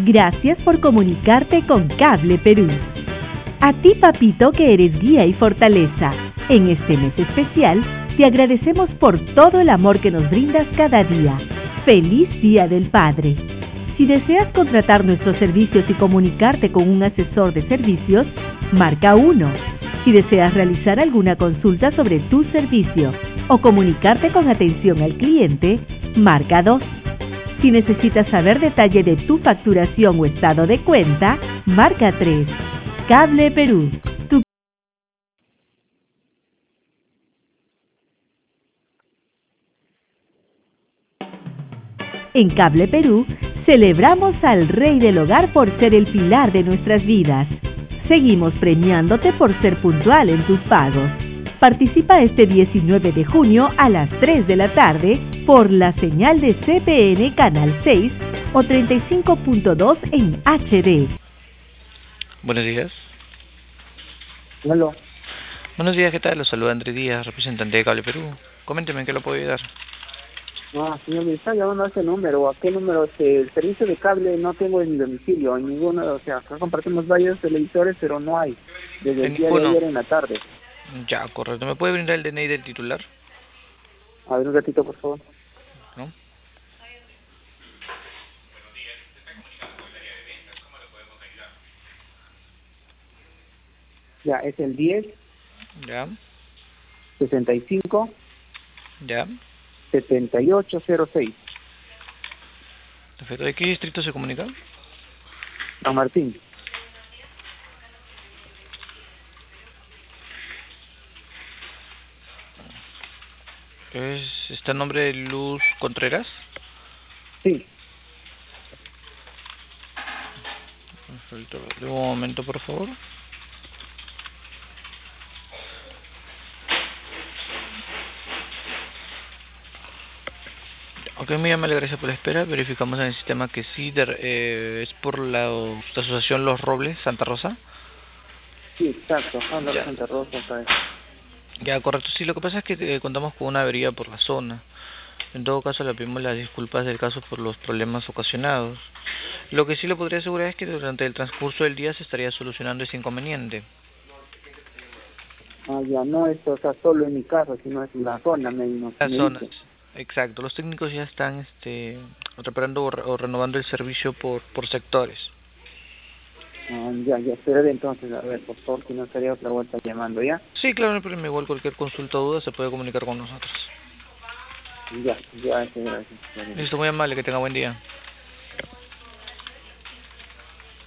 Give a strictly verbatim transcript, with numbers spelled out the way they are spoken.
Gracias por comunicarte con Cable Perú. A ti, papito, que eres guía y fortaleza. En este mes especial, te agradecemos por todo el amor que nos brindas cada día. ¡Feliz Día del Padre! Si deseas contratar nuestros servicios y comunicarte con un asesor de servicios, marca uno. Si deseas realizar alguna consulta sobre tu servicio o comunicarte con atención al cliente, marca dos. Si necesitas saber detalle de tu facturación o estado de cuenta, marca tres. Cable Perú. Tu... En Cable Perú, celebramos al Rey del Hogar por ser el pilar de nuestras vidas. Seguimos premiándote por ser puntual en tus pagos. Participa este diecinueve de junio a las tres de la tarde por la señal de C P N Canal seis o treinta y cinco punto dos en H D. Buenos días. Hola. Buenos días, ¿qué tal? Los saluda Andrés Díaz, representante de Cable Perú. Coménteme en qué lo puedo ayudar. Ah, señor, me está llamando a ese número. ¿A qué número? Este, el servicio de cable no tengo en mi domicilio, en ninguno. O sea, acá compartimos varios televisores, pero no hay. Desde el día de ayer en la tarde. Ya, correcto. ¿Me puede brindar el D N I del titular? A ver, un ratito, por favor. ¿No? Ya, es el diez. Ya. sesenta y cinco. Ya. setenta y ocho cero seis. Perfecto. ¿De qué distrito se comunica? San Martín. ¿Es, ¿Está el nombre de Luz Contreras? Sí. Perfecto. De un momento, por favor. Ok, muy amable, gracias por la espera. Verificamos en el sistema que sí, de, eh, es por la, la asociación Los Robles, Santa Rosa. Sí, exacto. Habla de Santa Rosa. Acá. Ya, correcto. Sí, lo que pasa es que eh, contamos con una avería por la zona. En todo caso, le pedimos las disculpas del caso por los problemas ocasionados. Lo que sí le podría asegurar es que durante el transcurso del día se estaría solucionando ese inconveniente. Ah, ya, no es, o sea, solo en mi casa, sino es la zona, me, me Las me zonas, dice. exacto. Los técnicos ya están este, reparando o, re o renovando el servicio por, por sectores. Ah, ya, ya, esperaré entonces, a ver, por favor, si no estaría otra vuelta llamando, ¿ya? Sí, claro, no hay problema. Igual cualquier consulta o duda se puede comunicar con nosotros. Ya, ya, gracias. Listo, muy amable, que tenga buen día.